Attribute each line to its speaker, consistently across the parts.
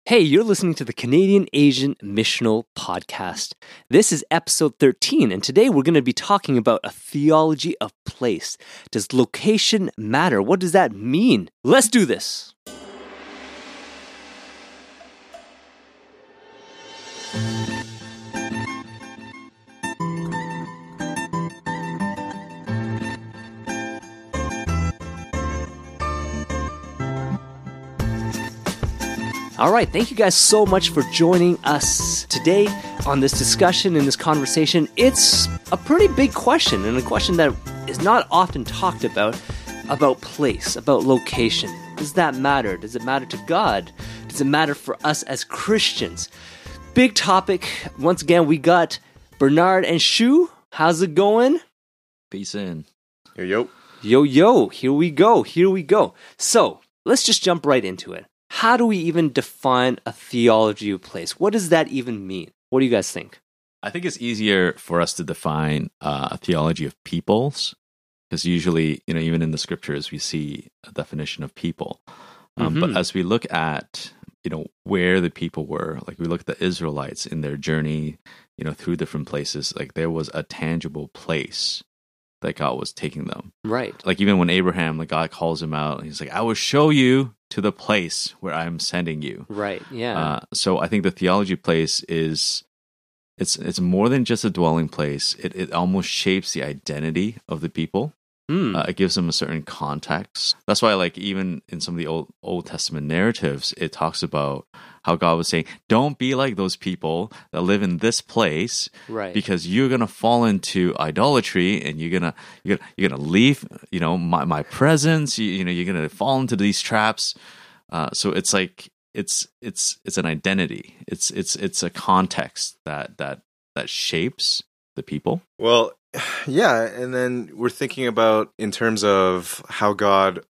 Speaker 1: Hey, you're listening to the Canadian Asian Missional Podcast. This is episode 13, and today we're going to be talking about a theology of place. Does location matter? What does that mean? Let's do this. All right, thank you guys so much for joining us today on this discussion and this conversation. It's a pretty big question, and a question that is not often talked about place, about location. Does that matter? Does it matter to God? Does it matter for us as Christians? Big topic. Once again, we got Bernard and Shu. How's it going?
Speaker 2: Peace in.
Speaker 3: Yo.
Speaker 1: Yo, here we go. So, let's just jump right into it. How do we even define a theology of place? What does that even mean? What do you guys think?
Speaker 2: I think it's easier for us to define a theology of peoples, because usually, even in the scriptures, we see a definition of people. But as we look at, where the people were, like we look at the Israelites in their journey, through different places, like there was a tangible place that God was taking them.
Speaker 1: Right.
Speaker 2: Like even when Abraham, like God calls him out, and he's like, I will show you to the place where I'm sending you.
Speaker 1: Right, yeah.
Speaker 2: So I think the theology place is, it's more than just a dwelling place. It almost shapes the identity of the people. It gives them a certain context. That's why, like, even in some of the Old Testament narratives, it talks about how God was saying, don't be like those people that live in this place,
Speaker 1: right?
Speaker 2: Because you're gonna fall into idolatry, and you're gonna leave, my presence. You're gonna fall into these traps. So it's like it's an identity. It's a context that shapes the people.
Speaker 3: Well, yeah, and then we're thinking about in terms of how God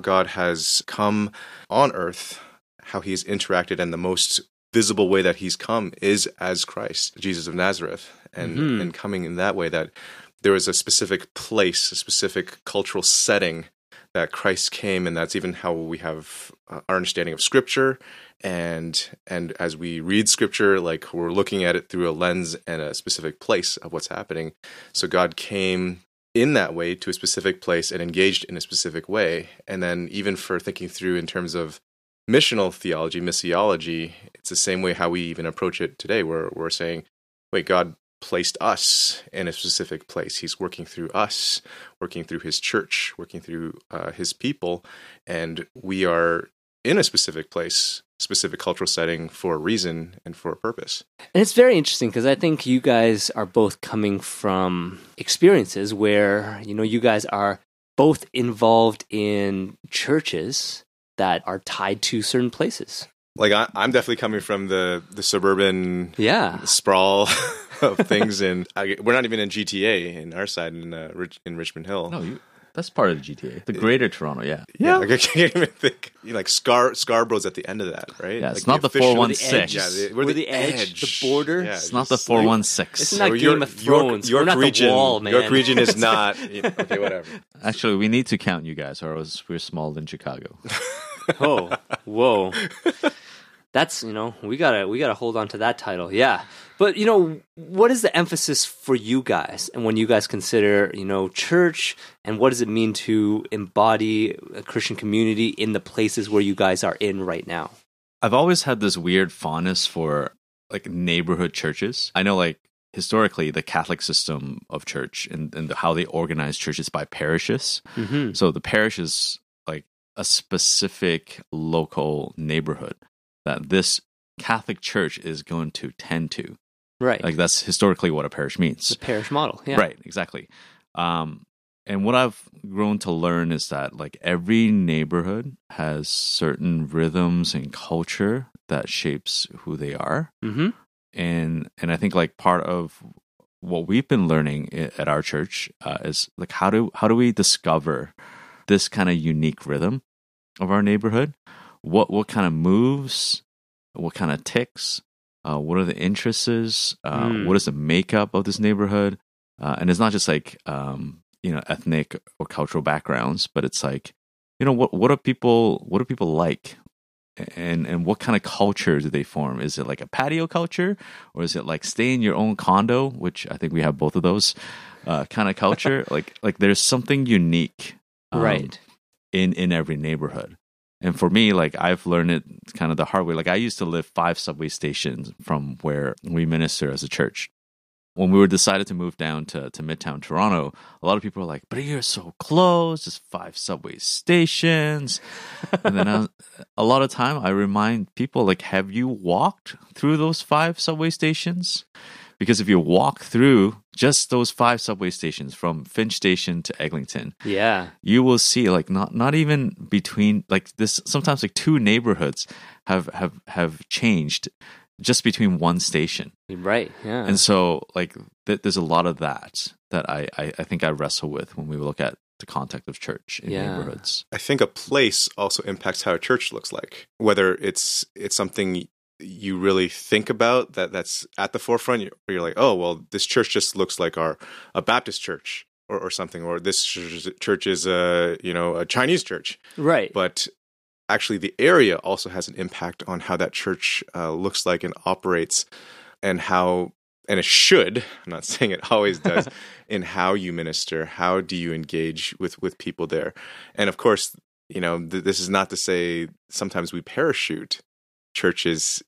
Speaker 3: has come on earth, how he's interacted, and the most visible way that he's come is as Christ, Jesus of Nazareth, and coming in that way, that there was a specific place, a specific cultural setting that Christ came, and that's even how we have our understanding of Scripture. And as we read Scripture, like we're looking at it through a lens and a specific place of what's happening. So God came in that way to a specific place and engaged in a specific way. And then even for thinking through in terms of missional theology, missiology, it's the same way how we even approach it today. We're saying, wait, God placed us in a specific place. He's working through us, working through his church, working through his people, and we are in a specific place, specific cultural setting for a reason and for a purpose.
Speaker 1: And it's very interesting because I think you guys are both coming from experiences where, you guys are both involved in churches that are tied to certain places.
Speaker 3: Like I'm definitely coming from the suburban sprawl of things, and we're not even in GTA in our side in Richmond Hill.
Speaker 2: No, that's part of the GTA, the Greater Toronto.
Speaker 3: Yeah. Like I can't even think. Like Scarborough's at the end of that, right?
Speaker 2: Yeah,
Speaker 3: like
Speaker 2: it's not the 416.
Speaker 1: We're the edge, the border.
Speaker 3: Yeah,
Speaker 2: it's not the 416.
Speaker 1: It's not Game of Thrones.
Speaker 3: York
Speaker 1: we're not
Speaker 3: region,
Speaker 1: the wall, man.
Speaker 3: York region is not. Okay, whatever.
Speaker 2: Actually, we need to count you guys, or else we're smaller than Chicago.
Speaker 1: Oh, whoa. That's, we gotta hold on to that title. Yeah. But, what is the emphasis for you guys? And when you guys consider, church, and what does it mean to embody a Christian community in the places where you guys are in right now?
Speaker 2: I've always had this weird fondness for, like, neighborhood churches. I know, like, historically, the Catholic system of church and how they organize churches by parishes.
Speaker 1: Mm-hmm.
Speaker 2: So the parish is, like, a specific local neighborhood that this Catholic church is going to tend to.
Speaker 1: Right.
Speaker 2: Like that's historically what a parish means.
Speaker 1: The parish model, yeah.
Speaker 2: Right, exactly. And what I've grown to learn is that like every neighborhood has certain rhythms and culture that shapes who they are.
Speaker 1: Mm-hmm.
Speaker 2: And I think like part of what we've been learning at our church is like how do we discover this kind of unique rhythm of our neighborhood? What kind of moves? What kind of ticks? What are the interests? What is the makeup of this neighborhood? And it's not just like ethnic or cultural backgrounds, but it's like what do people like? and what kind of culture do they form? Is it like a patio culture, or is it like stay in your own condo, which I think we have both of those kind of culture? like there's something unique,
Speaker 1: Right.
Speaker 2: in every neighborhood. And for me, like I've learned it kind of the hard way. Like I used to live 5 subway stations from where we minister as a church. When we were decided to move down to Midtown Toronto, a lot of people were like, "But you're so close, just 5 subway stations." And then a lot of time I remind people, like, have you walked through those 5 subway stations? Because if you walk through just those 5 subway stations from Finch Station to Eglinton,
Speaker 1: Yeah.
Speaker 2: you will see like not even between like this. Sometimes like 2 neighborhoods have changed just between one station.
Speaker 1: Right. Yeah.
Speaker 2: And so, like, there's a lot of that I think I wrestle with when we look at the context of church in
Speaker 1: Yeah.
Speaker 2: neighborhoods.
Speaker 3: I think a place also impacts how a church looks like. Whether it's something you really think about that's at the forefront, where you're like, oh, well, this church just looks like a Baptist church or something, or this church is a Chinese church.
Speaker 1: Right.
Speaker 3: But actually, the area also has an impact on how that church looks like and operates, and it should, I'm not saying it always does, in how you minister, how do you engage with people there. And of course, this is not to say sometimes we parachute churches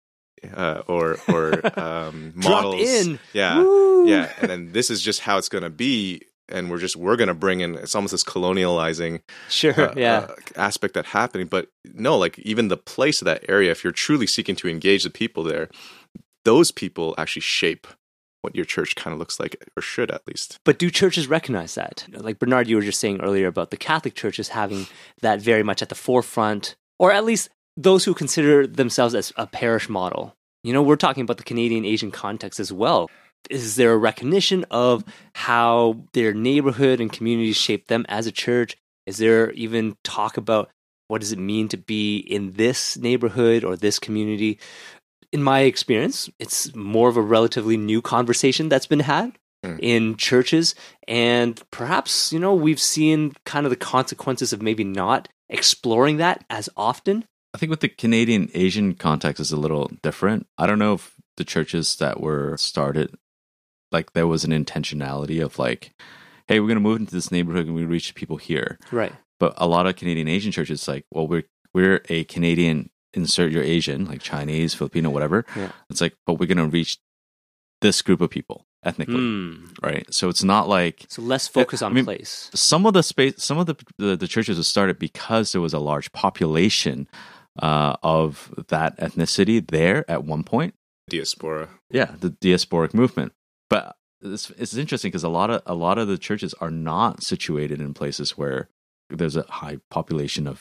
Speaker 3: or models.
Speaker 1: Drop in.
Speaker 3: Yeah.
Speaker 1: Woo!
Speaker 3: Yeah. And then this is just how it's going to be. And we're going to bring in, it's almost this colonializing
Speaker 1: Sure. Yeah.
Speaker 3: aspect that happening. But no, like even the place of that area, if you're truly seeking to engage the people there, those people actually shape what your church kind of looks like, or should at least.
Speaker 1: But do churches recognize that? Like Bernard, you were just saying earlier about the Catholic churches having that very much at the forefront, or at least those who consider themselves as a parish model. We're talking about the Canadian Asian context as well. Is there a recognition of how their neighborhood and communities shape them as a church? Is there even talk about what does it mean to be in this neighborhood or this community? In my experience, it's more of a relatively new conversation that's been had in churches. And perhaps, we've seen kind of the consequences of maybe not exploring that as often.
Speaker 2: I think with the Canadian Asian context is a little different. I don't know if the churches that were started, like there was an intentionality of like, hey, we're going to move into this neighborhood and we reach people here.
Speaker 1: Right.
Speaker 2: But a lot of Canadian Asian churches, like, well, we're a Canadian, insert your Asian, like Chinese, Filipino, whatever. Yeah. It's like, but we're going to reach this group of people ethnically, right? So it's not like,
Speaker 1: so less focus on place.
Speaker 2: Some of the churches were started because there was a large population of that ethnicity there at one point.
Speaker 3: Diaspora.
Speaker 2: Yeah, the diasporic movement. But it's interesting because a lot of the churches are not situated in places where there's a high population of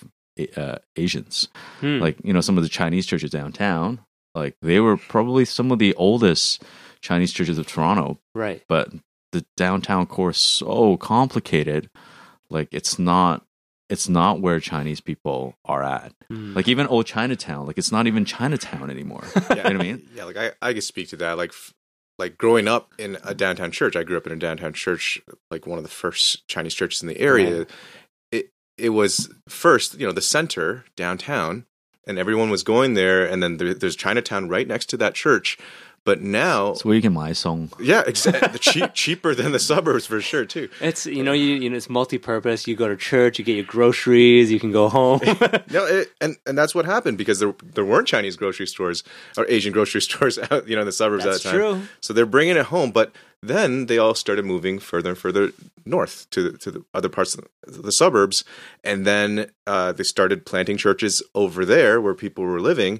Speaker 2: Asians. Like, some of the Chinese churches downtown, like they were probably some of the oldest Chinese churches of Toronto.
Speaker 1: Right.
Speaker 2: But the downtown core is so complicated. Like it's not where Chinese people are at. Like even old Chinatown, like it's not even Chinatown anymore.
Speaker 3: Yeah.
Speaker 2: You know what I mean?
Speaker 3: Yeah, like I can speak to that. Like growing up in a downtown church, I grew up in a downtown church, like one of the first Chinese churches in the area. Right. It was first, the center downtown, and everyone was going there, and then there's Chinatown right next to that church. But now,
Speaker 2: it's where you can buy song.
Speaker 3: Yeah, exactly. Cheaper than the suburbs for sure too.
Speaker 1: It's it's multi-purpose. You go to church, you get your groceries, you can go home.
Speaker 3: and that's what happened because there weren't Chinese grocery stores or Asian grocery stores out in the suburbs at that time.
Speaker 1: True.
Speaker 3: So they're bringing it home, but then they all started moving further and further north to the other parts of the suburbs, and then they started planting churches over there where people were living.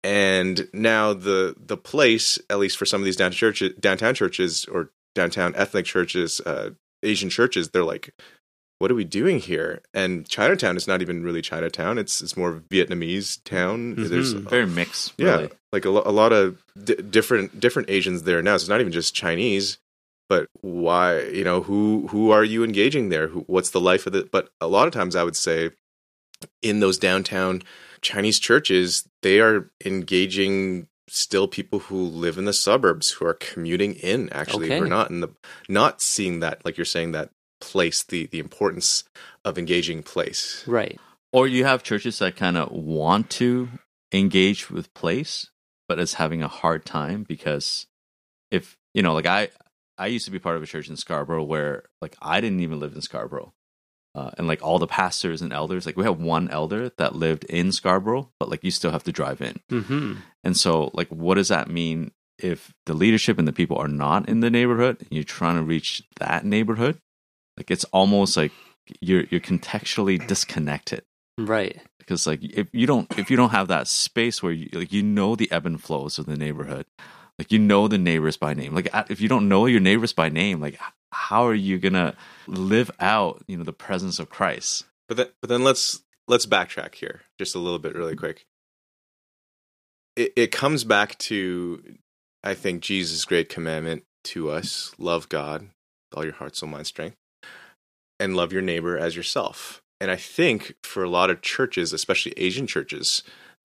Speaker 3: And now the place, at least for some of these downtown churches or downtown ethnic churches, Asian churches, they're like, what are we doing here? And Chinatown is not even really Chinatown. It's more of a Vietnamese town.
Speaker 2: Mm-hmm.
Speaker 3: There's
Speaker 2: very mixed.
Speaker 3: Yeah,
Speaker 2: really.
Speaker 3: like a lot of different Asians there now. So it's not even just Chinese, but why? Who are you engaging there? What's the life of it? But a lot of times, I would say, in those downtown Chinese churches, they are engaging still people who live in the suburbs, who are commuting in. Actually,
Speaker 1: Okay.
Speaker 3: We're not seeing that, like you're saying, that place, the importance of engaging place.
Speaker 1: Right.
Speaker 2: Or you have churches that kind of want to engaged with place, but is having a hard time because if like I used to be part of a church in Scarborough where like I didn't even live in Scarborough. And like all the pastors and elders, like we have one elder that lived in Scarborough, but like you still have to drive in.
Speaker 1: Mm-hmm.
Speaker 2: And so like, what does that mean if the leadership and the people are not in the neighborhood and you're trying to reach that neighborhood? Like it's almost like you're contextually disconnected.
Speaker 1: Right.
Speaker 2: Because like if you don't have that space where you know the ebb and flows of the neighborhood, like you know the neighbors by name. Like if you don't know your neighbors by name, like how are you gonna live out the presence of Christ?
Speaker 3: But then let's backtrack here just a little bit really quick. It comes back to, I think, Jesus' great commandment to us: love God with all your heart, soul, mind, strength, and love your neighbor as yourself. And I think for a lot of churches, especially Asian churches,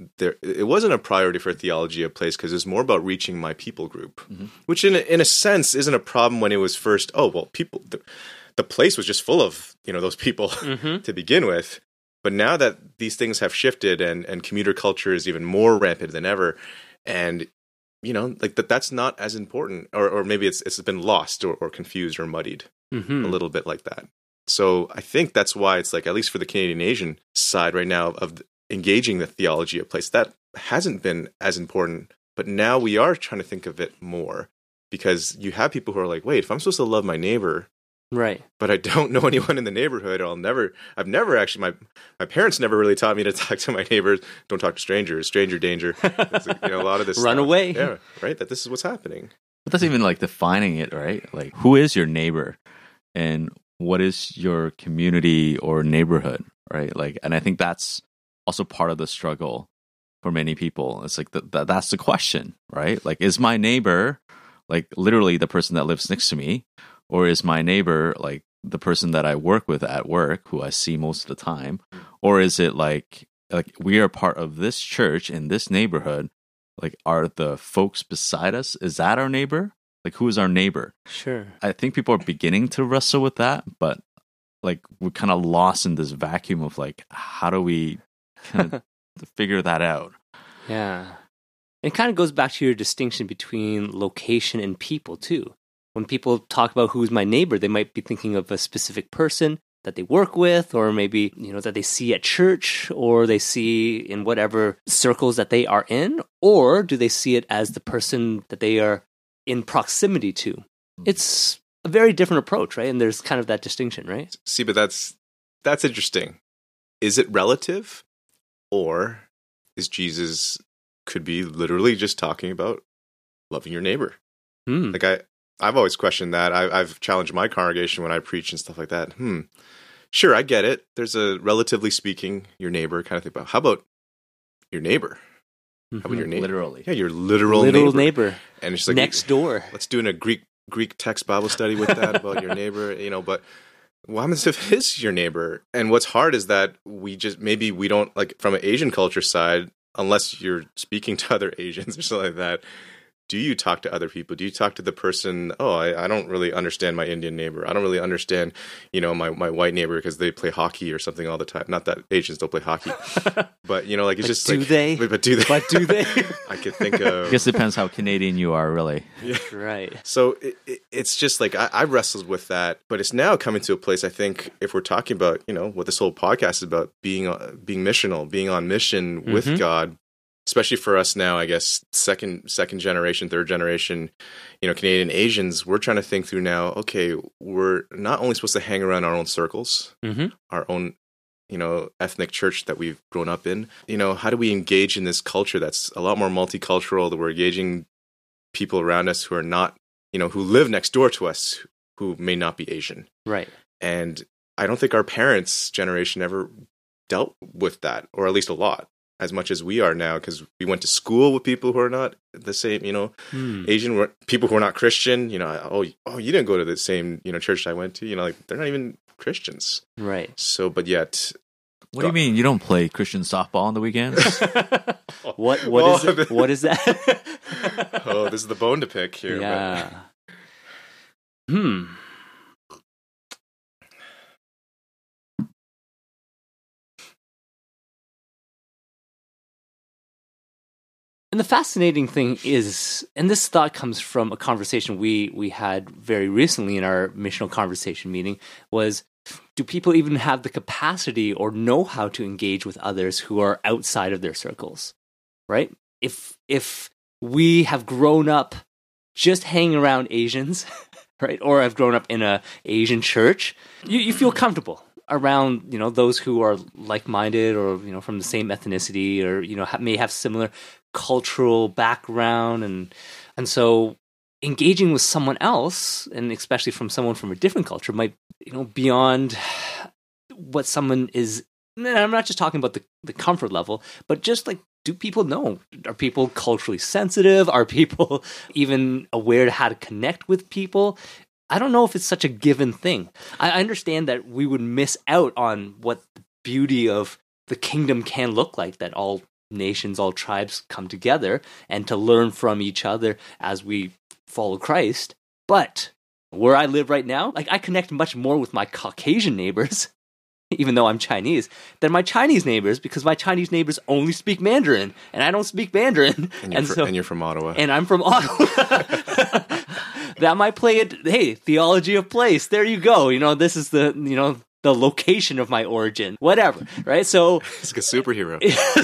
Speaker 3: it wasn't a priority for theology of place because it's more about reaching my people group, which in a sense isn't a problem when it was first. Oh well, people, the place was just full of those people to begin with. But now that these things have shifted and commuter culture is even more rampant than ever, and like that's not as important, or maybe it's been lost or confused or muddied a little bit like that. So I think that's why it's like, at least for the Canadian Asian side right now of engaging the theology of place, that hasn't been as important. But now we are trying to think of it more because you have people who are like, wait, if I'm supposed to love my neighbor,
Speaker 1: right, but
Speaker 3: I don't know anyone in the neighborhood, I've never actually, my parents never really taught me to talk to my neighbors. Don't talk to strangers, stranger danger. A lot of this
Speaker 1: run
Speaker 3: stuff.
Speaker 1: away.
Speaker 3: Yeah, right. That this is what's happening.
Speaker 2: But that's even like defining it, right? Like who is your neighbor and what is your community or neighborhood, right? Like, and I think that's also part of the struggle for many people. It's like that's the question, right? Like, is my neighbor like literally the person that lives next to me, or is my neighbor like the person that I work with at work, who I see most of the time, or is it like we are part of this church in this neighborhood? Like, are the folks beside us, is that our neighbor? Like, who is our neighbor?
Speaker 1: Sure.
Speaker 2: I think people are beginning to wrestle with that, but like we're kind of lost in this vacuum of like, how do we kind of figure that out?
Speaker 1: Yeah. It kind of goes back to your distinction between location and people too. When people talk about who's my neighbor, they might be thinking of a specific person that they work with, or maybe, that they see at church, or they see in whatever circles that they are in, or do they see it as the person that they are in proximity to? It's a very different approach, right? And there's kind of that distinction, right?
Speaker 3: See, but that's interesting. Is it relative, or is Jesus could be literally just talking about loving your neighbor? Like I've always questioned that. I've challenged my congregation when I preach and stuff like that. Sure, I get it. There's a relatively speaking your neighbor kind of thing, but how about your neighbor? How about your neighbor?
Speaker 2: Literally.
Speaker 3: Yeah, your literal
Speaker 1: neighbor.
Speaker 3: And it's like
Speaker 1: next door.
Speaker 3: Let's do a Greek text Bible study with that about your neighbor, but what happens if it is your neighbor? And what's hard is that maybe we don't, like, from an Asian culture side, unless you're speaking to other Asians or something like that, do you talk to other people? Do you talk to the person, I don't really understand my Indian neighbor. I don't really understand, my white neighbor because they play hockey or something all the time. Not that Asians don't play hockey. But, like, it's just
Speaker 1: do
Speaker 3: like...
Speaker 1: They?
Speaker 3: But do they?
Speaker 1: But do they?
Speaker 3: I could think of...
Speaker 2: I guess it depends how Canadian you are, really.
Speaker 3: Yeah.
Speaker 1: Right.
Speaker 3: So it's just like, I wrestled with that, but it's now coming to a place, I think, if we're talking about, what this whole podcast is about, being missional, being on mission with God, especially for us now, I guess, second generation, third generation, Canadian Asians, we're trying to think through now, okay, we're not only supposed to hang around our own circles, our own, ethnic church that we've grown up in, how do we engage in this culture that's a lot more multicultural, that we're engaging people around us who are not, who live next door to us, who may not be Asian.
Speaker 1: Right.
Speaker 3: And I don't think our parents' generation ever dealt with that, or at least a lot, as much as we are now, because we went to school with people who are not the same, Asian people who are not Christian. You didn't go to the same, church I went to. Like, they're not even Christians,
Speaker 1: right?
Speaker 3: So, but yet,
Speaker 2: what do you mean you don't play Christian softball on the weekends?
Speaker 1: What is it? What is that?
Speaker 3: This is the bone to pick here.
Speaker 1: Yeah.
Speaker 3: But...
Speaker 1: And the fascinating thing is, and this thought comes from a conversation we had very recently in our missional conversation meeting, was, do people even have the capacity or know how to engage with others who are outside of their circles, right? If we have grown up just hanging around Asians, right, or have grown up in a Asian church, you feel comfortable around, those who are like-minded or, from the same ethnicity or, may have similar cultural background. And so engaging with someone else, and especially from someone from a different culture, might, beyond what someone is. And I'm not just talking about the comfort level, but just like, do people know? Are people culturally sensitive? Are people even aware of how to connect with people? I don't know if it's such a given thing. I understand that we would miss out on what the beauty of the kingdom can look like, that all nations, all tribes come together and to learn from each other as we follow Christ. But where I live right now, like, I connect much more with my Caucasian neighbors, even though I'm Chinese, than my Chinese neighbors, because my Chinese neighbors only speak Mandarin, and I don't speak Mandarin.
Speaker 3: And you're from Ottawa.
Speaker 1: And I'm from Ottawa. That might play it. Hey, theology of place. There you go. This is the location of my origin. Whatever, right? So
Speaker 3: it's like a superhero.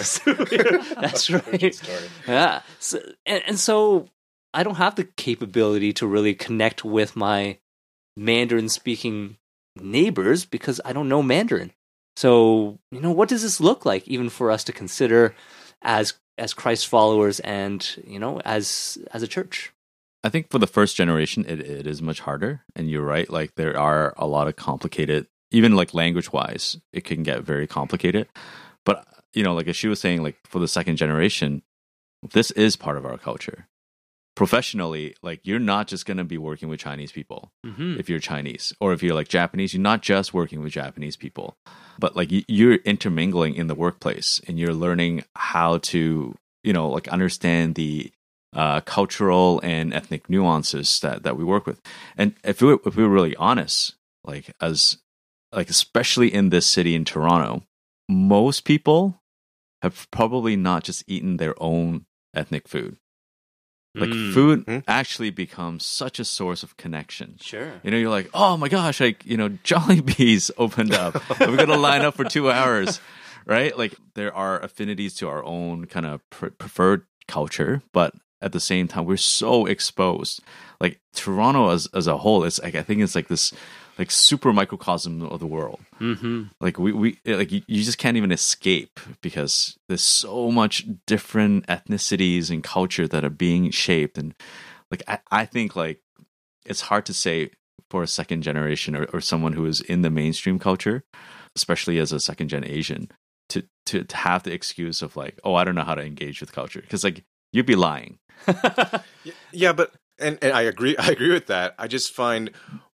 Speaker 1: That's right. Yeah. So, and so I don't have the capability to really connect with my Mandarin-speaking neighbors because I don't know Mandarin. So, what does this look like even for us to consider as Christ followers and, as a church?
Speaker 2: I think for the first generation, it is much harder. And you're right. Like, there are a lot of complicated, even like language wise, it can get very complicated. But, like as she was saying, like for the second generation, this is part of our culture. Professionally, like, you're not just going to be working with Chinese people if you're Chinese, or if you're like Japanese, you're not just working with Japanese people, but like you're intermingling in the workplace and you're learning how to, like understand the cultural and ethnic nuances that we work with. And if we're really honest, like especially in this city in Toronto, most people have probably not just eaten their own ethnic food. Like food actually becomes such a source of connection.
Speaker 1: Sure.
Speaker 2: You're like, oh my gosh, like, Jollibee's opened up. And we're going to line up for 2 hours, right? Like, there are affinities to our own kind of preferred culture, but at the same time, we're so exposed. Like, Toronto as a whole, it's like, I think it's like this like super microcosm of the world.
Speaker 1: Mm-hmm.
Speaker 2: Like we like you just can't even escape because there's so much different ethnicities and culture that are being shaped. And like I think like it's hard to say for a second generation or someone who is in the mainstream culture, especially as a second gen Asian, to have the excuse of like, oh, I don't know how to engage with culture, because like you'd be lying.
Speaker 3: Yeah, but and I agree with that. I just find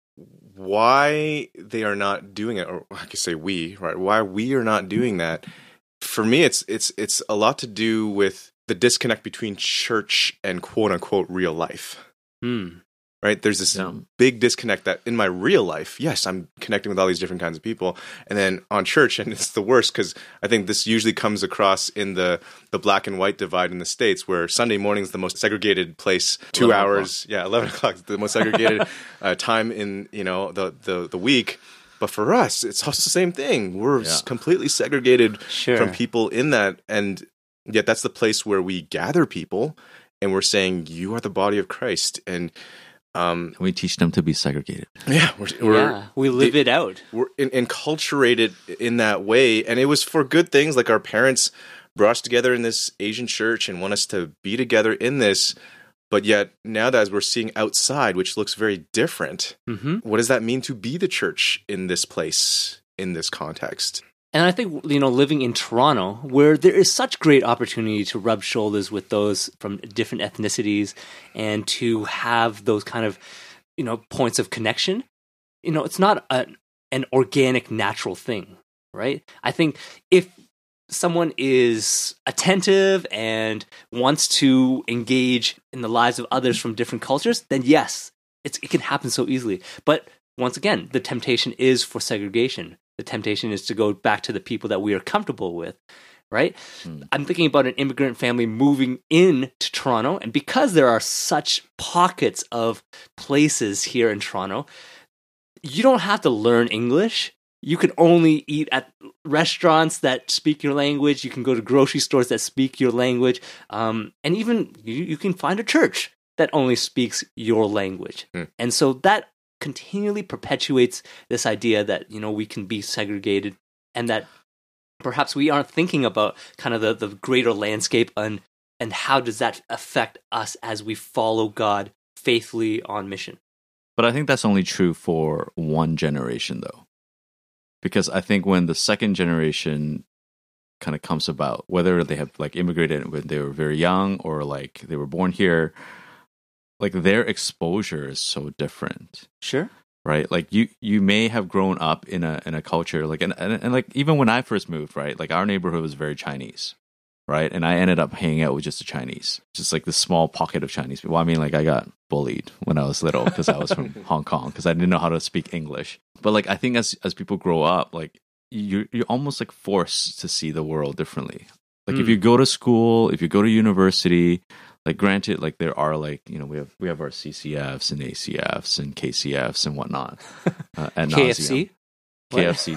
Speaker 3: why they are not doing it, or I could say we, right? Why we are not doing that. For me, it's a lot to do with the disconnect between church and quote unquote real life. Right? There's this big disconnect that in my real life, yes, I'm connecting with all these different kinds of people, and then on church, and it's the worst because I think this usually comes across in the black and white divide in the States, where Sunday morning is the most segregated place. 2 hours, 11 o'clock, the most segregated time in the week. But for us, it's also the same thing. We're completely segregated from people in that, and yet that's the place where we gather people, and we're saying, "You are the body of Christ," and
Speaker 2: we teach them to be segregated.
Speaker 3: Yeah,
Speaker 1: we live it out.
Speaker 3: We're enculturated in that way, and it was for good things. Like our parents brought us together in this Asian church and want us to be together in this. But yet now that as we're seeing outside, which looks very different, what does that mean to be the church in this place, in this context?
Speaker 1: And I think, living in Toronto, where there is such great opportunity to rub shoulders with those from different ethnicities and to have those kind of, points of connection, it's not an organic, natural thing, right? I think if someone is attentive and wants to engage in the lives of others from different cultures, then yes, it can happen so easily. But once again, the temptation is for segregation. The temptation is to go back to the people that we are comfortable with, right? I'm thinking about an immigrant family moving in to Toronto, and because there are such pockets of places here in Toronto, you don't have to learn English. You can only eat at restaurants that speak your language. You can go to grocery stores that speak your language. And even you can find a church that only speaks your language. And so that continually perpetuates this idea that, we can be segregated, and that perhaps we aren't thinking about kind of the greater landscape and how does that affect us as we follow God faithfully on mission.
Speaker 2: But I think that's only true for one generation, though. Because I think when the second generation kind of comes about, whether they have like immigrated when they were very young or like they were born here, like their exposure is so different.
Speaker 1: Sure.
Speaker 2: Right? Like you may have grown up in a culture like and like even when I first moved, right? Like our neighborhood was very Chinese. Right. And I ended up hanging out with just the Chinese, just like this small pocket of Chinese people. I mean, like I got bullied when I was little because I was from Hong Kong because I didn't know how to speak English. But like I think as people grow up, like you're almost like forced to see the world differently. Like if you go to school, if you go to university, like granted, like there are like, we have our CCFs and ACFs and KCFs and whatnot. At
Speaker 1: KFC?
Speaker 2: KFC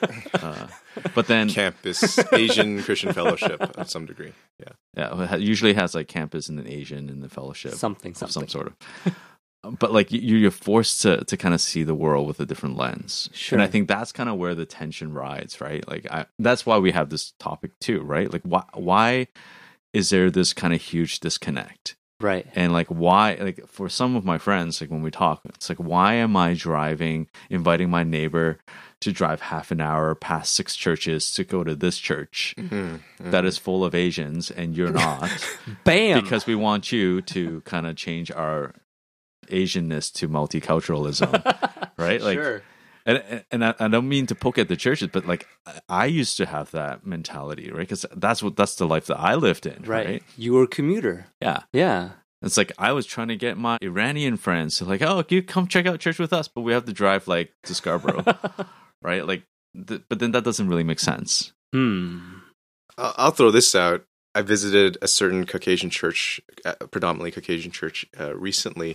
Speaker 2: too. But then
Speaker 3: campus Asian Christian Fellowship of some degree.
Speaker 2: Yeah, it usually has like campus and then Asian and the fellowship.
Speaker 1: Something.
Speaker 2: Of some sort of. But like you're forced to kind of see the world with a different lens.
Speaker 1: Sure.
Speaker 2: And I think that's kind of where the tension rides, right? Like that's why we have this topic too, right? Like why is there this kind of huge disconnect?
Speaker 1: Right.
Speaker 2: And like why, like for some of my friends, like when we talk, it's like, why am I inviting my neighbor to drive half an hour past 6 churches to go to this church that is full of Asians and you're not?
Speaker 1: Bam!
Speaker 2: Because we want you to kind of change our Asianness to multiculturalism, right? Like,
Speaker 1: sure.
Speaker 2: And I don't mean to poke at the churches, but like I used to have that mentality, right? Because that's the life that I lived in, right?
Speaker 1: You were a commuter.
Speaker 2: Yeah. It's like I was trying to get my Iranian friends to like, oh, you come check out church with us, but we have to drive like to Scarborough, right? Like, but then that doesn't really make sense.
Speaker 3: I'll throw this out. I visited a certain Caucasian church, predominantly Caucasian church, recently.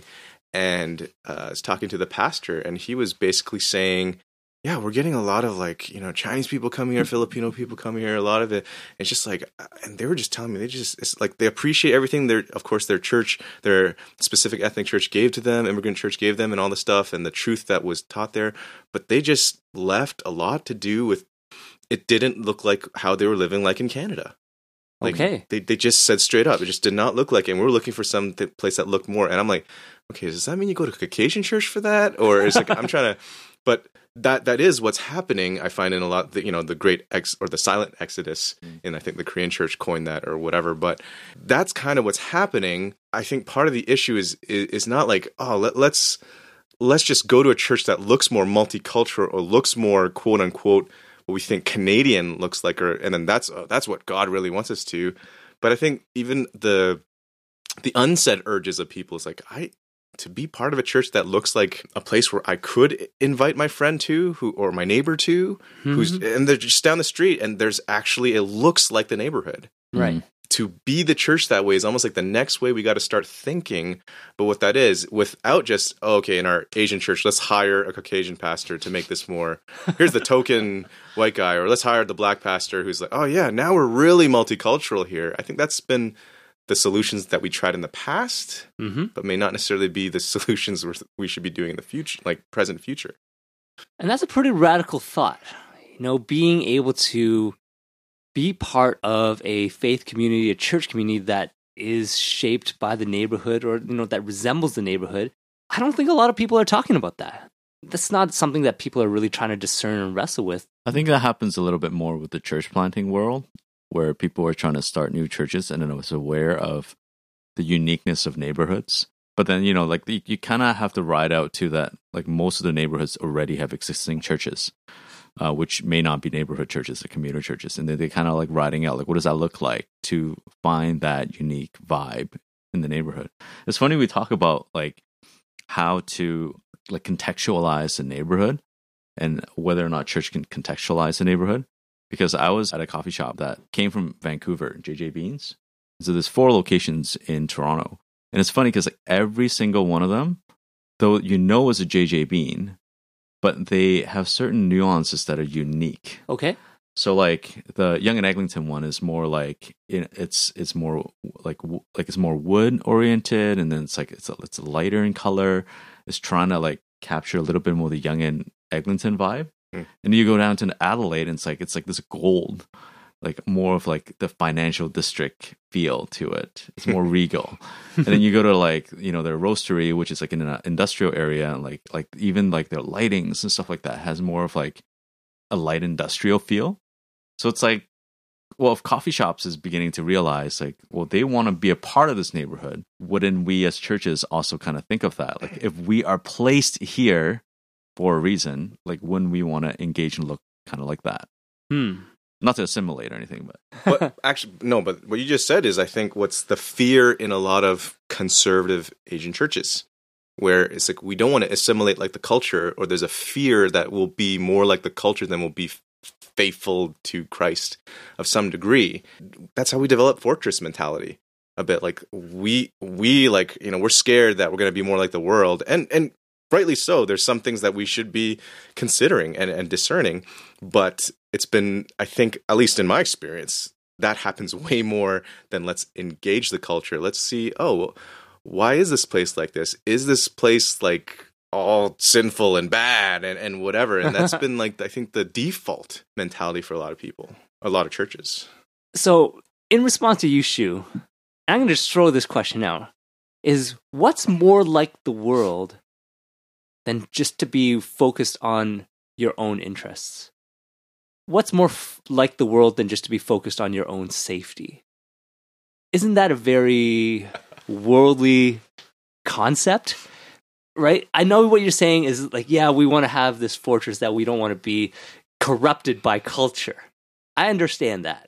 Speaker 3: And I was talking to the pastor, and he was basically saying, yeah, we're getting a lot of like, Chinese people come here, Filipino people come here, a lot of it. It's just like, and they were just telling me, it's like they appreciate everything. Of course, their church, their specific ethnic church gave to them, immigrant church gave them and all the stuff and the truth that was taught there. But they just left a lot to do with, it didn't look like how they were living like in Canada. Like,
Speaker 1: okay.
Speaker 3: They just said straight up, it just did not look like it. And we were looking for some place that looked more. And I'm like, okay, does that mean you go to Caucasian church for that? Or it's like, I'm trying to, but that is what's happening. I find in a lot, the great or the silent exodus, and I think the Korean church coined that or whatever, but that's kind of what's happening. I think part of the issue is not like, oh, let's just go to a church that looks more multicultural or looks more quote unquote what we think Canadian looks like, and then that's what God really wants us to. But I think even the unsaid urges of people is like, to be part of a church that looks like a place where I could invite my friend to, or my neighbor to, and they're just down the street, and it looks like the neighborhood.
Speaker 1: Right.
Speaker 3: To be the church that way is almost like the next way we got to start thinking. But what that is, without just, in our Asian church, let's hire a Caucasian pastor to make this more, here's the token white guy, or let's hire the black pastor who's like, oh yeah, now we're really multicultural here. I think that's been the solutions that we tried in the past, but may not necessarily be the solutions we should be doing in the future, like present future.
Speaker 1: And that's a pretty radical thought. Being able to be part of a faith community, a church community that is shaped by the neighborhood, or that resembles the neighborhood. I don't think a lot of people are talking about that. That's not something that people are really trying to discern and wrestle with.
Speaker 2: I think that happens a little bit more with the church planting world, where people are trying to start new churches and then was aware of the uniqueness of neighborhoods. But then, like you kind of have to ride out to that, like most of the neighborhoods already have existing churches, which may not be neighborhood churches, the commuter churches. And then they kind of like riding out, like, what does that look like to find that unique vibe in the neighborhood? It's funny, we talk about like how to like contextualize the neighborhood and whether or not church can contextualize the neighborhood. because I was at a coffee shop that came from Vancouver, JJ Beans. So there's 4 locations in Toronto. And it's funny because like every single one of them, though you know it's a JJ Bean, but they have certain nuances that are unique.
Speaker 1: Okay.
Speaker 2: So like the Yonge and Eglinton one is more like it's more like it's more wood oriented, and then it's lighter in color. It's trying to like capture a little bit more the Yonge and Eglinton vibe. And then you go down to Adelaide, and it's like this gold, like more of like the financial district feel to it. It's more regal. And then you go to like, you know, their roastery, which is like in an industrial area, and like even like their lightings and stuff like that has more of like a light industrial feel. So it's like, well, if coffee shops is beginning to realize like, well, they want to be a part of this neighborhood, wouldn't we as churches also kind of think of that? Like if we are placed here for a reason, like wouldn't we want to engage and look kind of like that? Not to assimilate or anything,
Speaker 3: but actually, no, but what you just said is, I think, what's the fear in a lot of conservative Asian churches, where it's like, we don't want to assimilate like the culture, or there's a fear that we'll be more like the culture than we'll be faithful to Christ of some degree. That's how we develop fortress mentality a bit. Like we like, you know, we're scared that we're going to be more like the world, and rightly so. There's some things that we should be considering and discerning, but it's been, I think, at least in my experience, that happens way more than let's engage the culture. Let's see, oh, why is this place like this? Is this place like all sinful and bad and whatever? And that's been like, I think, the default mentality for a lot of people, a lot of churches.
Speaker 1: So in response to you, Shu, I'm going to just throw this question out, is what's more like the world than just to be focused on your own interests? What's more like the world than just to be focused on your own safety? Isn't that a very worldly concept? Right? I know what you're saying is like, yeah, we want to have this fortress that we don't want to be corrupted by culture. I understand that.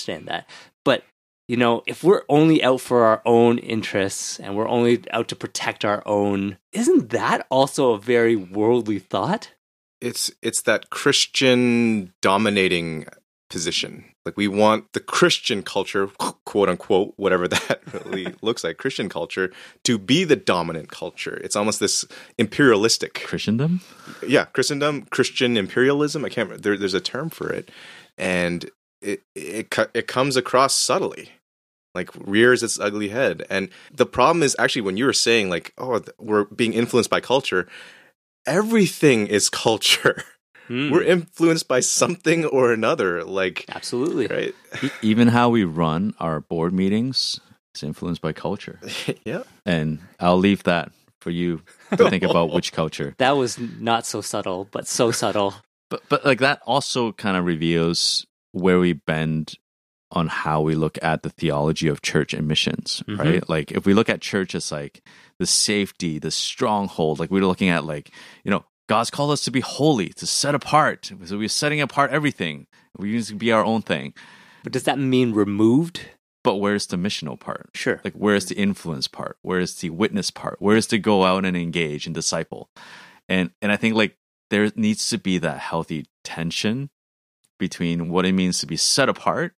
Speaker 1: But, you know, if we're only out for our own interests and we're only out to protect our own, isn't that also a very worldly thought?
Speaker 3: It's that Christian dominating position. Like, we want the Christian culture, quote unquote, whatever that really looks like, Christian culture, to be the dominant culture. It's almost this imperialistic
Speaker 2: Christendom.
Speaker 3: Yeah, Christendom, Christian imperialism. I can't remember. There's a term for it, and it comes across subtly, like rears its ugly head. And the problem is actually when you were saying like, oh, we're being influenced by culture. Everything is culture. We're influenced by something or another. Like,
Speaker 1: absolutely,
Speaker 3: right?
Speaker 2: Even how we run our board meetings is influenced by culture.
Speaker 3: Yeah.
Speaker 2: And I'll leave that for you to think about which culture.
Speaker 1: That was not so subtle, but so subtle.
Speaker 2: But like that also kind of reveals where we bend on how we look at the theology of church and missions, right? Like if we look at church as like the safety, the stronghold, like we're looking at like, you know, God's called us to be holy, to set apart. So we're setting apart everything. We used to be our own thing.
Speaker 1: But does that mean removed?
Speaker 2: But where's the missional part?
Speaker 1: Sure.
Speaker 2: Like where's the influence part? Where's the witness part? Where's to go out and engage and disciple? And I think like there needs to be that healthy tension between what it means to be set apart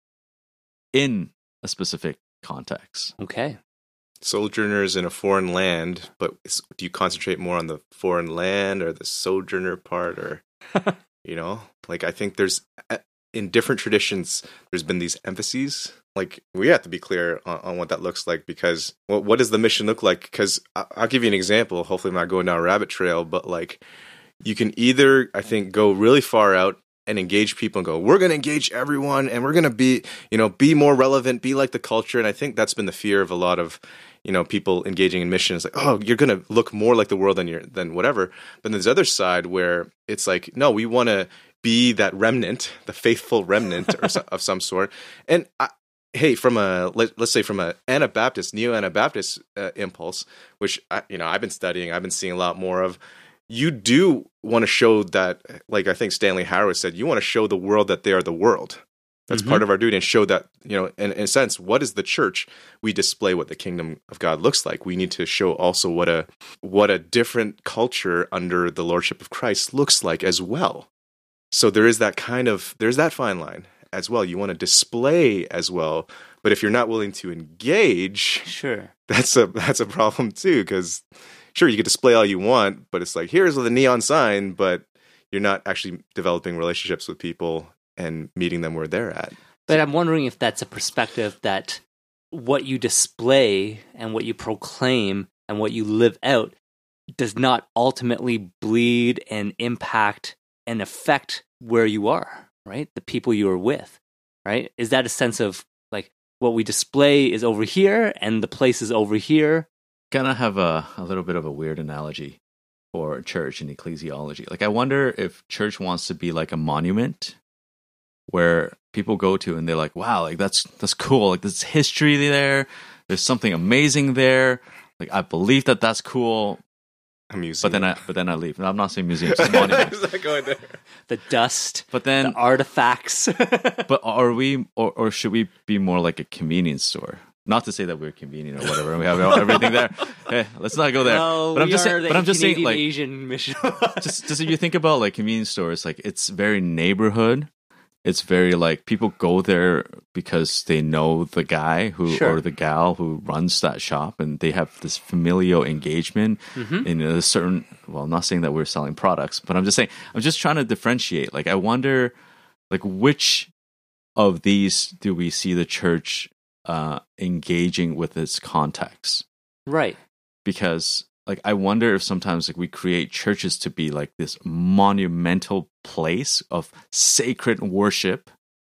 Speaker 2: in a specific context.
Speaker 1: Okay.
Speaker 3: Sojourners in a foreign land, but do you concentrate more on the foreign land or the sojourner part, or you know, like I think there's in different traditions there's been these emphases. Like we have to be clear on what that looks like, because what does the mission look like? Because I'll give you an example. Hopefully, I'm not going down a rabbit trail, but like you can either, I think, go really far out and engage people and go, we're going to engage everyone and we're going to be, you know, be more relevant, be like the culture. And I think that's been the fear of a lot of, you know, people engaging in missions. Like, oh, you're going to look more like the world than whatever. But there's the other side where it's like, no, we want to be that remnant, the faithful remnant of some sort. And hey, from let's say from a Anabaptist, neo-Anabaptist impulse, which I've been studying, I've been seeing a lot more of. You do want to show that, like I think Stanley Harris said, you want to show the world that they are the world. That's part of our duty, and show that, you know, in a sense, what is the church? We display what the kingdom of God looks like. We need to show also what a different culture under the lordship of Christ looks like as well. So there's that fine line. as well. You want to display as well. But if you're not willing to engage,
Speaker 1: Sure.
Speaker 3: that's a problem too. Because sure, you can display all you want, but it's like, here's the neon sign, but you're not actually developing relationships with people and meeting them where they're at.
Speaker 1: But I'm wondering if that's a perspective that what you display and what you proclaim and what you live out does not ultimately bleed and impact and affect where you are, right? The people you are with, right? Is that a sense of like what we display is over here and the place is over here?
Speaker 2: Kind of have a little bit of a weird analogy for church and ecclesiology. Like, I wonder if church wants to be like a monument where people go to and they're like, wow, like that's cool. Like, there's history there. There's something amazing there. Like, I believe that that's cool.
Speaker 3: A museum.
Speaker 2: But then I leave. No, I'm not saying museums, it's monuments.
Speaker 3: It's not going there.
Speaker 1: The dust,
Speaker 2: But then,
Speaker 1: the artifacts.
Speaker 2: but are we, or should we be more like a convenience store? Not to say that we're convenient or whatever, and we have everything there. Hey, let's not go there.
Speaker 1: No,
Speaker 2: but I'm
Speaker 1: we
Speaker 2: just
Speaker 1: are
Speaker 2: saying.
Speaker 1: the
Speaker 2: But I'm just saying,
Speaker 1: Canadian
Speaker 2: like,
Speaker 1: Asian mission.
Speaker 2: just if you think about like convenience stores, like it's very neighborhood. It's very like people go there because they know the guy who
Speaker 1: Sure.
Speaker 2: or the gal who runs that shop, and they have this familial engagement in a certain. Well, I'm not saying that we're selling products, but I'm just saying I'm just trying to differentiate. Like, I wonder, like, which of these do we see the church engaging with its context?
Speaker 1: Right.
Speaker 2: Because like I wonder if sometimes like we create churches to be like this monumental place of sacred worship,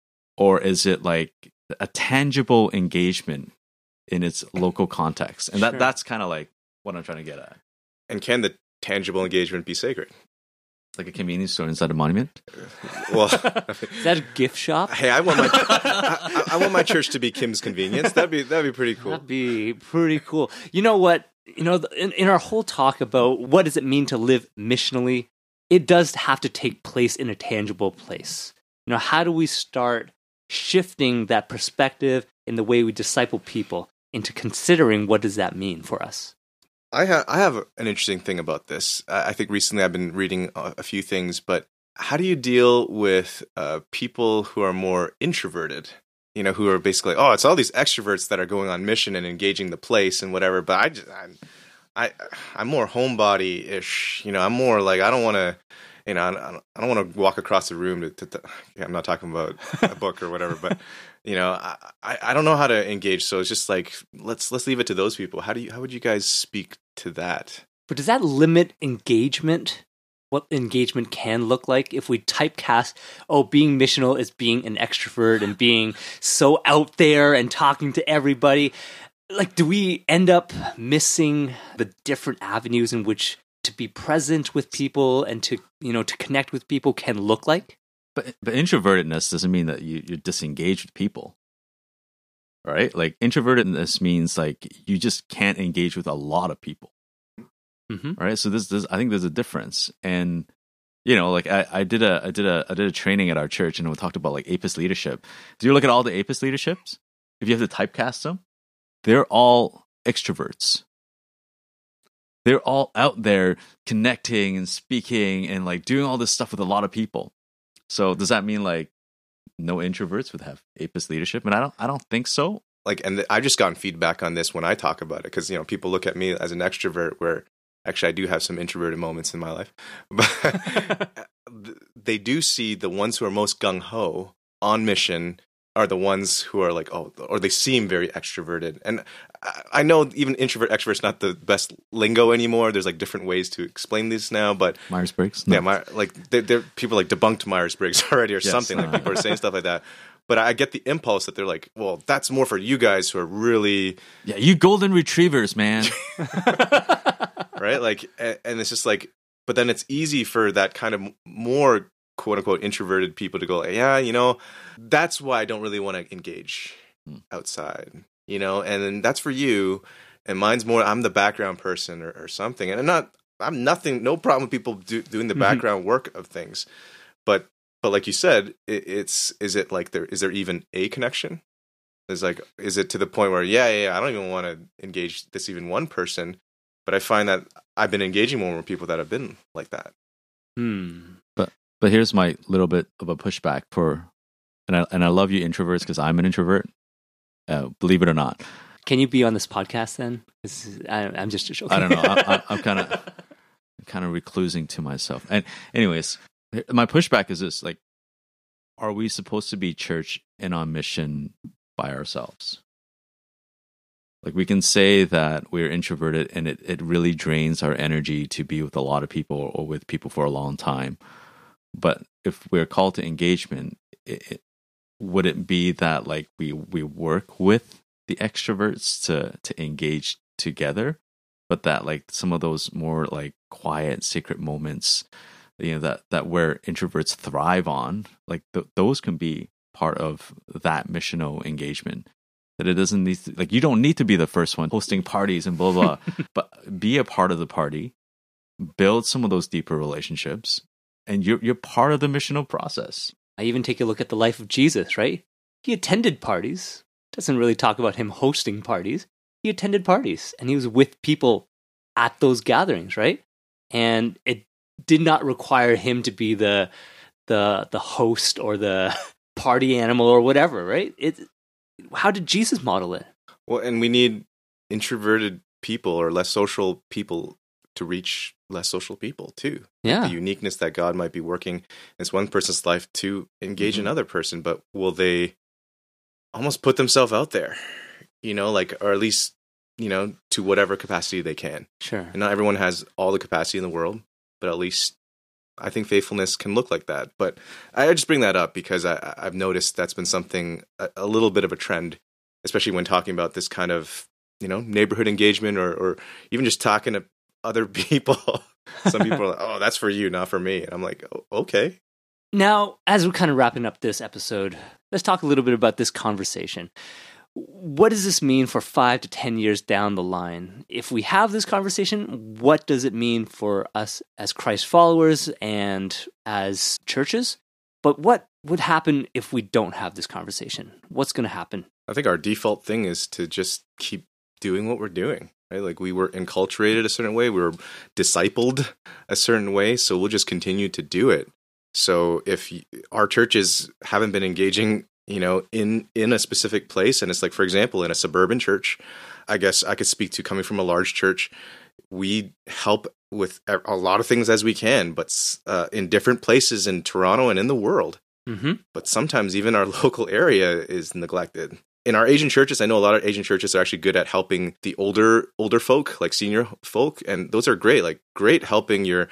Speaker 2: or is it like a tangible engagement in its local context? And
Speaker 1: Sure.
Speaker 2: that's kind of like what I'm trying to get at.
Speaker 3: And can the tangible engagement be sacred?
Speaker 2: Like a convenience store inside a monument?
Speaker 3: Well,
Speaker 1: Is that a gift shop?
Speaker 3: hey, I want my I want my church to be Kim's Convenience. That'd be pretty cool.
Speaker 1: That'd be pretty cool. You know what? You know, in our whole talk about what does it mean to live missionally, it does have to take place in a tangible place. You know, how do we start shifting that perspective in the way we disciple people into considering what does that mean for us?
Speaker 3: I have an interesting thing about this. I think recently I've been reading a few things, but how do you deal with people who are more introverted? You know, who are basically, oh, it's all these extroverts that are going on mission and engaging the place and whatever. But I'm more homebody-ish. You know, I'm more like, I don't want to, you know, I don't want to walk across the room to yeah, I'm not talking about a book or whatever, but you know, I don't know how to engage. So it's just like, let's leave it to those people. How would you guys speak to that?
Speaker 1: But does that limit engagement? What engagement can look like if we typecast, being missional is being an extrovert and being so out there and talking to everybody. Like, do we end up missing the different avenues in which to be present with people and to connect with people can look like?
Speaker 2: But introvertedness doesn't mean that you're disengaged with people, right? Like, introvertedness means like you just can't engage with a lot of people.
Speaker 1: Mm-hmm.
Speaker 2: Right. So this I think there's a difference. And, you know, like I did a training at our church, and we talked about like APIS leadership. Do you look at all the APIS leaderships? If you have to typecast them, they're all extroverts. They're all out there connecting and speaking and like doing all this stuff with a lot of people. So does that mean like no introverts would have APIS leadership? And I don't think so.
Speaker 3: Like, and I've just gotten feedback on this when I talk about it, because, you know, people look at me as an extrovert, where actually I do have some introverted moments in my life, but they do see the ones who are most gung-ho on mission are the ones who are like, oh, or they seem very extroverted. And I know even introvert, extrovert's not the best lingo anymore. There's like different ways to explain this now, but
Speaker 2: Myers-Briggs? No.
Speaker 3: yeah, they're people like debunked Myers-Briggs already or something. Like, people are saying stuff like that. But I get the impulse that they're like, well, that's more for you guys who are really...
Speaker 2: Yeah, you golden retrievers, man.
Speaker 3: Right? Like, and it's just like, but then it's easy for that kind of more quote unquote introverted people to go, yeah, you know, that's why I don't really want to engage outside, you know, and then that's for you. And mine's more, I'm the background person or something. And no problem with people doing the background work of things. But like you said, is there even a connection? Is it to the point where, yeah, I don't even want to engage this even one person, but I find that I've been engaging more with people that have been like that.
Speaker 2: But here's my little bit of a pushback for and I love you introverts because I'm an introvert. Believe it or not.
Speaker 1: Can you be on this podcast then? I'm just joking.
Speaker 2: I don't know. I'm kind of reclusing to myself. And anyways, my pushback is this: like, are we supposed to be church and on mission by ourselves? Like, we can say that we're introverted and it really drains our energy to be with a lot of people or with people for a long time. But if we're called to engagement, would it be that like we work with the extroverts to engage together, but that like some of those more like quiet, secret moments, that where introverts thrive on, like those can be part of that missional engagement. That it doesn't need to, like, you don't need to be the first one hosting parties and blah, blah, but be a part of the party, build some of those deeper relationships, and you're part of the missional process.
Speaker 1: I even take a look at the life of Jesus, right? He attended parties. Doesn't really talk about him hosting parties. He attended parties and he was with people at those gatherings, right? And it did not require him to be the host or the party animal or whatever, right? How did Jesus model it?
Speaker 3: Well, and we need introverted people or less social people to reach less social people too.
Speaker 1: Yeah.
Speaker 3: The uniqueness that God might be working in this one person's life to engage another person, but will they almost put themselves out there, or at least, to whatever capacity they can.
Speaker 1: Sure.
Speaker 3: And not everyone has all the capacity in the world, but at least I think faithfulness can look like that. But I just bring that up because I've noticed that's been something, a little bit of a trend, especially when talking about this kind of, neighborhood engagement or even just talking to other people. Some people are like, oh, that's for you, not for me. And I'm like, oh, okay.
Speaker 1: Now, as we're kind of wrapping up this episode, let's talk a little bit about this conversation. What does this mean for 5 to 10 years down the line? If we have this conversation, what does it mean for us as Christ followers and as churches? But what would happen if we don't have this conversation? What's going to happen?
Speaker 3: I think our default thing is to just keep doing what we're doing, right? Like, we were enculturated a certain way, we were discipled a certain way, so we'll just continue to do it. So if our churches haven't been engaging, in a specific place, and it's like, for example, in a suburban church, I guess I could speak to coming from a large church, we help with a lot of things as we can, but in different places in Toronto and in the world. Mm-hmm. But sometimes even our local area is neglected. In our Asian churches, I know a lot of Asian churches are actually good at helping the older folk, like senior folk, and those are great. Like, great helping your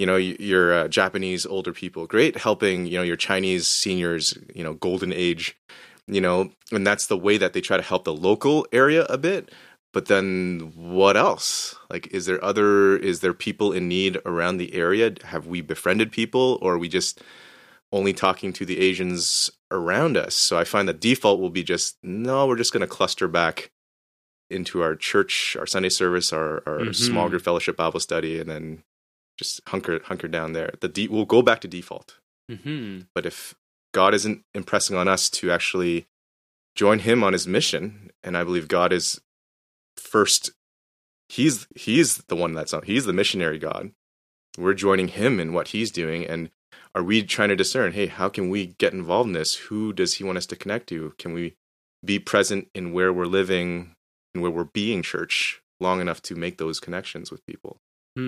Speaker 3: Japanese older people, great helping your Chinese seniors, golden age, and that's the way that they try to help the local area a bit. But then what else? Like, is there people in need around the area? Have we befriended people, or are we just only talking to the Asians around us? So I find the default will be we're just going to cluster back into our church, our Sunday service, our small group fellowship Bible study, and then just hunker down there. We'll go back to default. Mm-hmm. But if God isn't impressing on us to actually join him on his mission, and I believe God is first, he's the one he's the missionary God. We're joining him in what he's doing, and are we trying to discern, hey, how can we get involved in this? Who does he want us to connect to? Can we be present in where we're living and where we're being church long enough to make those connections with people?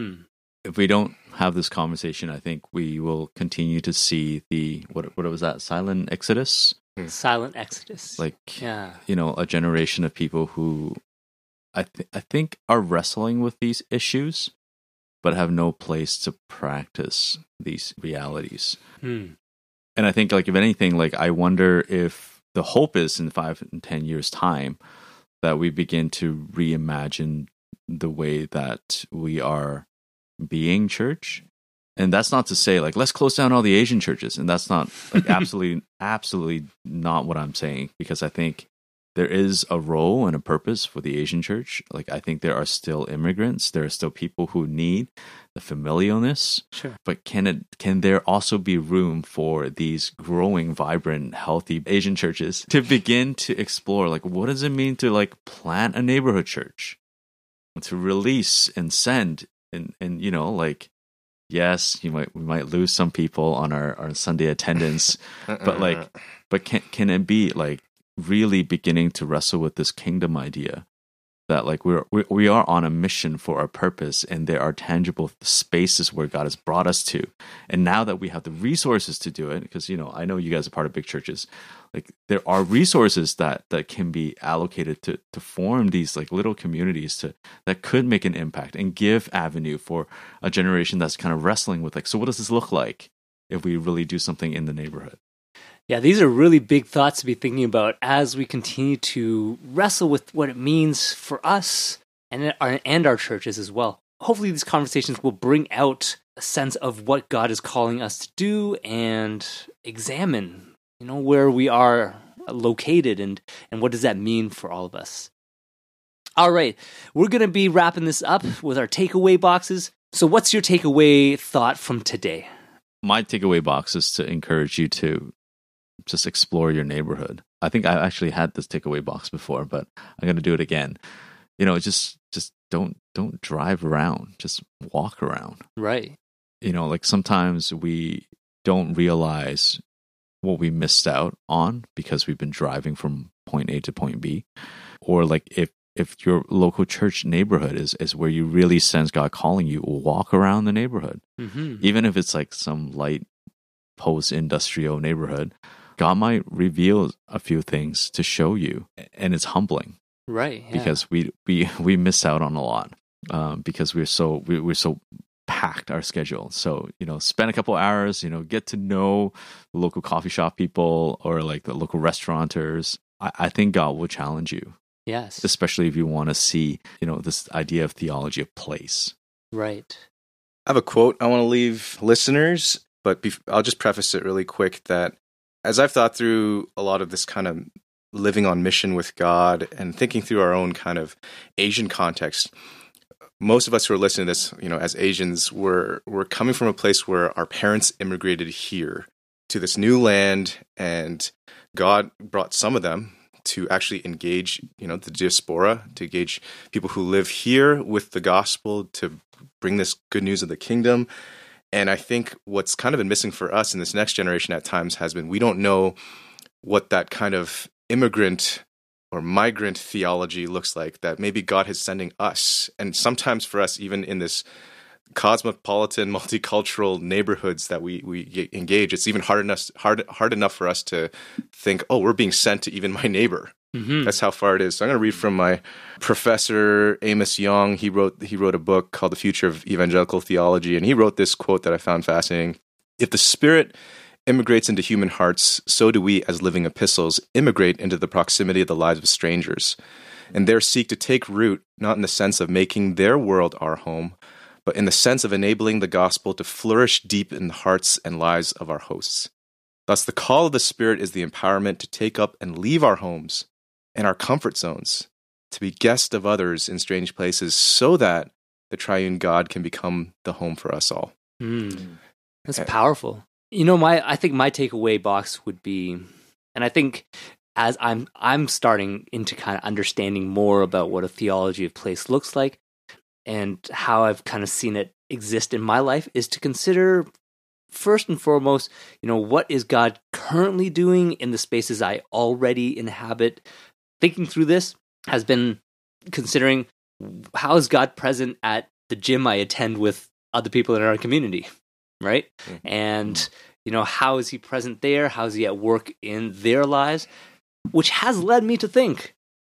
Speaker 2: If we don't have this conversation, I think we will continue to see the, what was that, silent exodus?
Speaker 1: Silent exodus.
Speaker 2: Like, a generation of people who I think are wrestling with these issues, but have no place to practice these realities. And I think, like, if anything, like, I wonder if the hope is in 5 and 10 years' time that we begin to reimagine the way that we are being church. And that's not to say, like, let's close down all the Asian churches. And that's not, like, absolutely not what I'm saying, because I think there is a role and a purpose for the Asian church. Like, I think there are still immigrants. There are still people who need the familialness.
Speaker 1: Sure.
Speaker 2: But can there also be room for these growing, vibrant, healthy Asian churches to begin to explore, like, what does it mean to, like, plant a neighborhood church, to release and send and like, yes, we might lose some people on our Sunday attendance, but can it be like really beginning to wrestle with this kingdom idea that like we are on a mission for our purpose, and there are tangible spaces where God has brought us to, and now that we have the resources to do it, because I know you guys are part of big churches, like there are resources that can be allocated to form these like little communities that could make an impact and give avenue for a generation that's kind of wrestling with like, so what does this look like if we really do something in the neighborhood?
Speaker 1: Yeah, these are really big thoughts to be thinking about as we continue to wrestle with what it means for us and our churches as well. Hopefully these conversations will bring out a sense of what God is calling us to do and examine, where we are located and what does that mean for all of us. All right, we're going to be wrapping this up with our takeaway boxes. So what's your takeaway thought from today?
Speaker 2: My takeaway box is to encourage you to just explore your neighborhood. I think I actually had this takeaway box before, but I'm going to do it again. Just don't drive around, just walk around.
Speaker 1: Right.
Speaker 2: Like sometimes we don't realize what we missed out on because we've been driving from point A to point B. Or like if your local church neighborhood is where you really sense God calling you, walk around the neighborhood. Mm-hmm. Even if it's like some light post-industrial neighborhood, God might reveal a few things to show you, and it's humbling,
Speaker 1: right? Yeah.
Speaker 2: Because we miss out on a lot because we're so packed our schedule. So spend a couple hours, get to know the local coffee shop people or like the local restaurateurs. I think God will challenge you,
Speaker 1: yes,
Speaker 2: especially if you want to see this idea of theology of place.
Speaker 1: Right.
Speaker 3: I have a quote I want to leave listeners, but I'll just preface it really quick that as I've thought through a lot of this kind of living on mission with God and thinking through our own kind of Asian context, most of us who are listening to this, as Asians, we're coming from a place where our parents immigrated here to this new land, and God brought some of them to actually engage, the diaspora, to engage people who live here with the gospel, to bring this good news of the kingdom. And I think what's kind of been missing for us in this next generation at times has been we don't know what that kind of immigrant or migrant theology looks like, that maybe God is sending us. And sometimes for us, even in this cosmopolitan, multicultural neighborhoods that we engage, it's even hard enough for us to think, oh, we're being sent to even my neighbor. Mm-hmm. That's how far it is. So I'm going to read from my professor, Amos Yong. He wrote a book called The Future of Evangelical Theology, and he wrote this quote that I found fascinating. If the Spirit immigrates into human hearts, so do we as living epistles immigrate into the proximity of the lives of strangers, and there seek to take root, not in the sense of making their world our home, but in the sense of enabling the gospel to flourish deep in the hearts and lives of our hosts. Thus, the call of the Spirit is the empowerment to take up and leave our homes and our comfort zones, to be guests of others in strange places, so that the triune God can become the home for us all.
Speaker 1: That's powerful. I think my takeaway box would be, and I think as I'm starting into kind of understanding more about what a theology of place looks like and how I've kind of seen it exist in my life, is to consider first and foremost, what is God currently doing in the spaces I already inhabit? Thinking through this has been considering, how is God present at the gym I attend with other people in our community, right? Mm-hmm. And, how is he present there? How is he at work in their lives? Which has led me to think,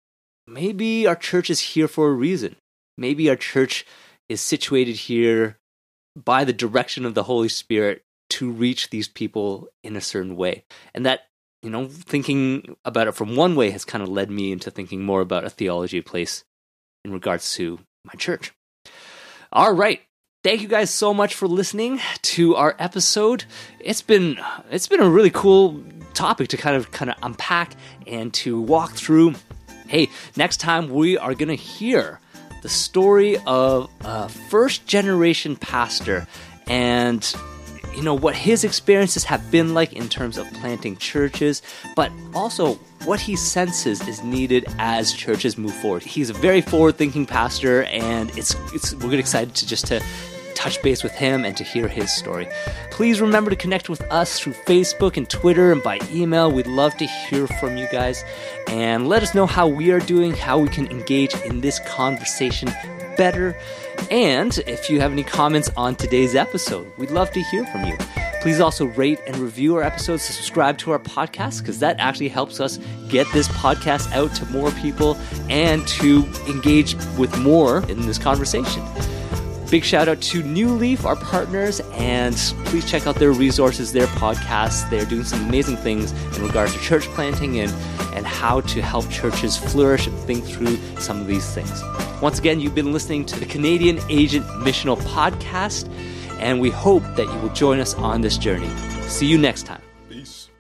Speaker 1: maybe our church is here for a reason. Maybe our church is situated here by the direction of the Holy Spirit to reach these people in a certain way. And that, thinking about it from one way has kind of led me into thinking more about a theology of place in regards to my church. All right. Thank you guys so much for listening to our episode. It's been a really cool topic to kind of unpack and to walk through. Hey, next time we are going to hear the story of a first-generation pastor and what his experiences have been like in terms of planting churches, but also what he senses is needed as churches move forward. He's a very forward-thinking pastor, and we're excited to touch base with him and to hear his story. Please remember to connect with us through Facebook and Twitter and by email. We'd love to hear from you guys, and let us know how we are doing, how we can engage in this conversation better. And if you have any comments on today's episode, we'd love to hear from you. Please also rate and review our episodes, subscribe to our podcast, because that actually helps us get this podcast out to more people and to engage with more in this conversation. Big shout out to New Leaf, our partners, and please check out their resources, their podcasts. They're doing some amazing things in regards to church planting and how to help churches flourish and think through some of these things. Once again, you've been listening to the Canadian Agent Missional Podcast, and we hope that you will join us on this journey. See you next time.
Speaker 3: Peace.